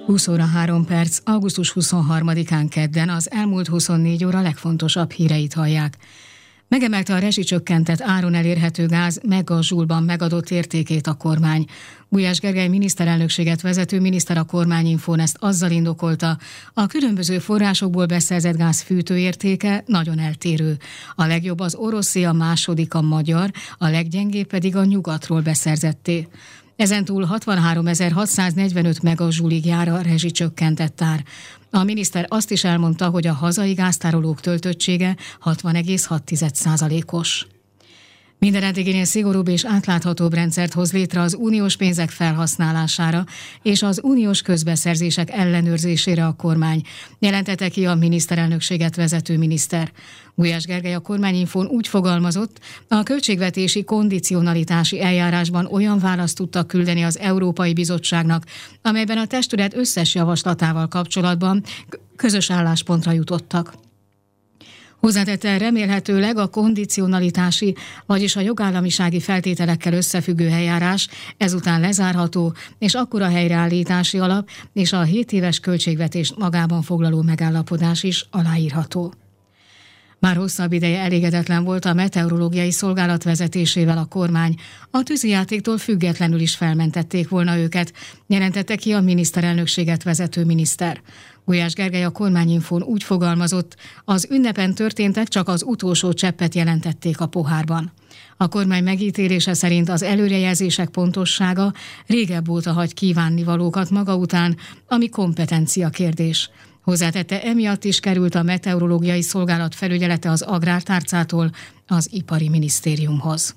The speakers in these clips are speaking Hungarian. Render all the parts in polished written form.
20 óra 3 perc, augusztus 23-án kedden az elmúlt 24 óra legfontosabb híreit hallják. Megemelte a rezsicsökkentett áron elérhető gáz megajoule-ban megadott értékét a kormány. Gulyás Gergely miniszterelnökséget vezető miniszter a Kormányinfón ezt azzal indokolta, a különböző forrásokból beszerzett gáz fűtőértéke nagyon eltérő. A legjobb az oroszé, a második a magyar, a leggyengébb pedig a nyugatról beszerzetté. Ezentúl 63.645 megajoulig jár a rezsicsökkentett ár. A miniszter azt is elmondta, hogy a hazai gáztárolók töltöttsége 60,6%-os. Minden eddiginél szigorúbb és átláthatóbb rendszert hoz létre az uniós pénzek felhasználására és az uniós közbeszerzések ellenőrzésére a kormány, jelentette ki a miniszterelnökséget vezető miniszter. Gulyás Gergely a Kormányinfón úgy fogalmazott, a költségvetési kondicionalitási eljárásban olyan választ tudtak küldeni az Európai Bizottságnak, amelyben a testület összes javaslatával kapcsolatban közös álláspontra jutottak. Hozzátette, remélhetőleg a kondicionalitási, vagyis a jogállamisági feltételekkel összefüggő eljárás ezután lezárható, és akkor a helyreállítási alap és a 7 éves költségvetést magában foglaló megállapodás is aláírható. Már hosszabb ideje elégedetlen volt a meteorológiai szolgálat vezetésével a kormány. A tűzijátéktól függetlenül is felmentették volna őket, jelentette ki a miniszterelnökséget vezető miniszter. Gulyás Gergely a Kormányinfón úgy fogalmazott, az ünnepen történtek csak az utolsó cseppet jelentették a pohárban. A kormány megítélése szerint az előrejelzések pontossága régebb óta hagy kívánnivalókat maga után, ami kompetencia kérdés. Hozzátette, emiatt is került a meteorológiai szolgálat felügyelete az Agrártárcától az Ipari Minisztériumhoz.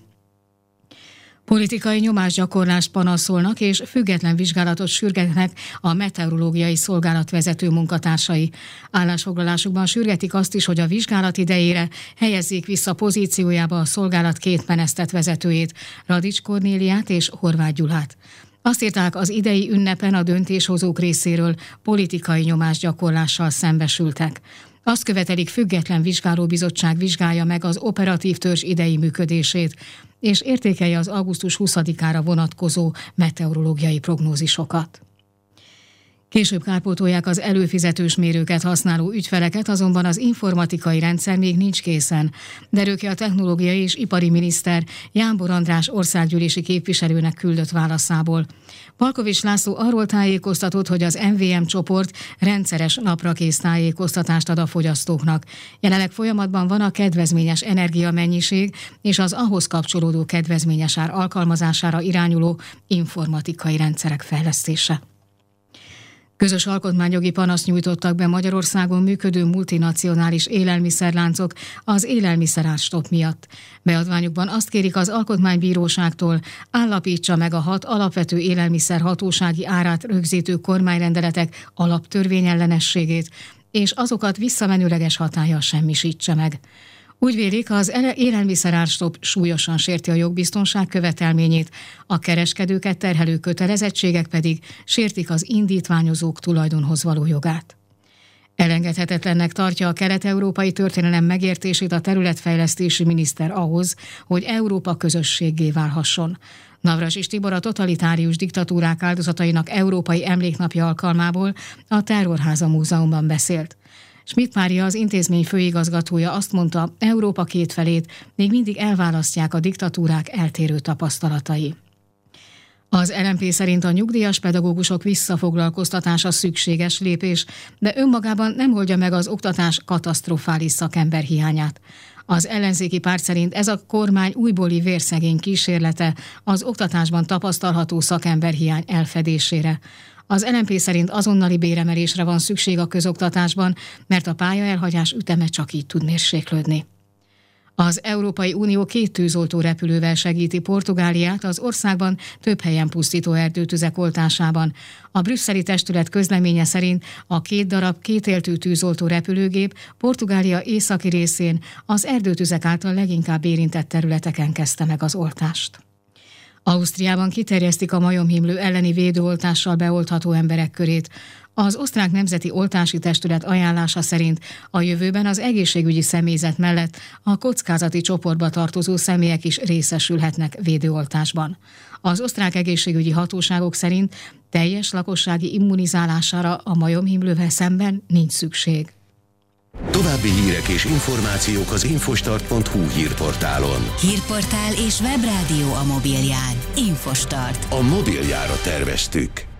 Politikai nyomásgyakorlást panaszolnak és független vizsgálatot sürgetnek a meteorológiai szolgálat vezető munkatársai. Állásfoglalásukban sürgetik azt is, hogy a vizsgálat idejére helyezzék vissza pozíciójába a szolgálat két menesztett vezetőjét, Radics Kornéliát és Horváth Gyulát. Azt írták, az idei ünnepen a döntéshozók részéről politikai nyomásgyakorlással szembesültek. Azt követelik, független vizsgálóbizottság vizsgálja meg az operatív törzs idei működését, és értékelje az augusztus 20-ára vonatkozó meteorológiai prognózisokat. Később kárpótolják az előfizetős mérőket használó ügyfeleket, azonban az informatikai rendszer még nincs készen, derül ki a technológiai és ipari miniszter Jánbor András országgyűlési képviselőnek küldött válaszából. Palkovics László arról tájékoztatott, hogy az MVM csoport rendszeres naprakész tájékoztatást ad a fogyasztóknak. Jelenleg folyamatban van a kedvezményes energiamennyiség és az ahhoz kapcsolódó kedvezményes ár alkalmazására irányuló informatikai rendszerek fejlesztése. Közös alkotmányjogi panaszt nyújtottak be Magyarországon működő multinacionális élelmiszerláncok az élelmiszerárstop miatt. Beadványukban azt kérik az Alkotmánybíróságtól, állapítsa meg a 6 alapvető élelmiszer hatósági árát rögzítő kormányrendeletek alaptörvényellenességét, és azokat visszamenőleges hatállyal semmisítse meg. Úgy vélik, az élelmiszerárstop súlyosan sérti a jogbiztonság követelményét, a kereskedőket terhelő kötelezettségek pedig sértik az indítványozók tulajdonhoz való jogát. Elengedhetetlennek tartja a kelet-európai történelem megértését a területfejlesztési miniszter ahhoz, hogy Európa közösséggé válhasson. Navracsics Tibor a totalitárius diktatúrák áldozatainak Európai Emléknapja alkalmából a Terrorháza Múzeumban beszélt. Schmidt Mária, az intézmény főigazgatója azt mondta, Európa két felét még mindig elválasztják a diktatúrák eltérő tapasztalatai. Az LMP szerint a nyugdíjas pedagógusok visszafoglalkoztatása szükséges lépés, de önmagában nem oldja meg az oktatás katasztrofális szakemberhiányát. Az ellenzéki párt szerint ez a kormány újbóli vérszegény kísérlete az oktatásban tapasztalható szakemberhiány elfedésére. Az LMP szerint azonnali béremelésre van szükség a közoktatásban, mert a pályaelhagyás üteme csak így tud mérséklődni. Az Európai Unió 2 tűzoltó repülővel segíti Portugáliát az országban több helyen pusztító erdőtüzek oltásában. A brüsszeli testület közleménye szerint a 2 darab kétéltű tűzoltó repülőgép Portugália északi részén az erdőtüzek által leginkább érintett területeken kezdte meg az oltást. Ausztriában kiterjesztik a majomhimlő elleni védőoltással beoltható emberek körét. Az osztrák nemzeti oltási testület ajánlása szerint a jövőben az egészségügyi személyzet mellett a kockázati csoportba tartozó személyek is részesülhetnek védőoltásban. Az osztrák egészségügyi hatóságok szerint teljes lakossági immunizálására a majomhimlővel szemben nincs szükség. További hírek és információk az infostart.hu hírportálon. Hírportál és webrádió a mobilján. Infostart. A mobiljára terveztük.